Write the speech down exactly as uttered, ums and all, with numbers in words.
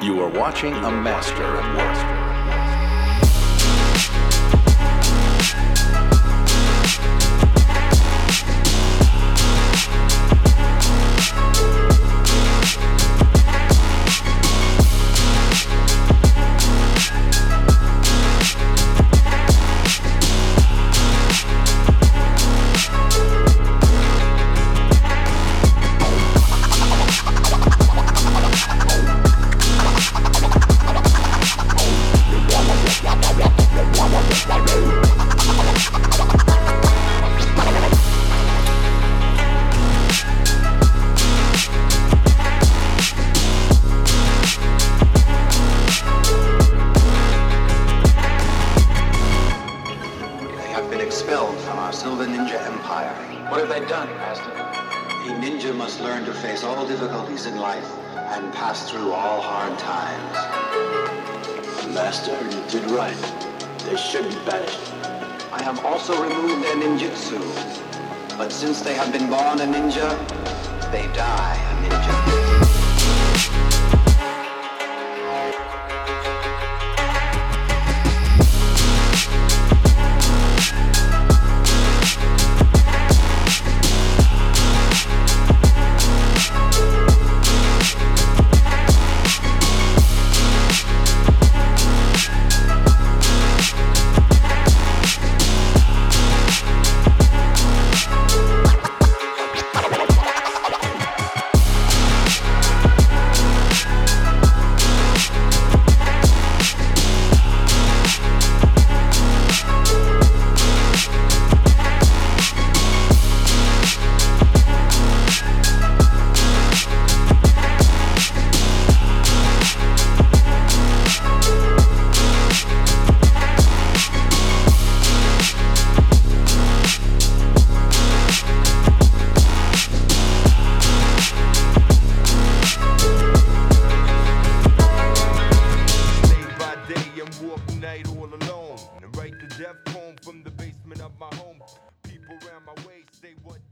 You are watching a master at work. Expelled from our Silver Ninja Empire. What have they done, Master? A ninja must learn to face all difficulties in life and pass through all hard times. Master, you did right. They should be banished. I have also removed their ninjutsu. But since they have been born a ninja, they die a ninja. Night all alone, and write the death poem from the basement of my home. People around my way say what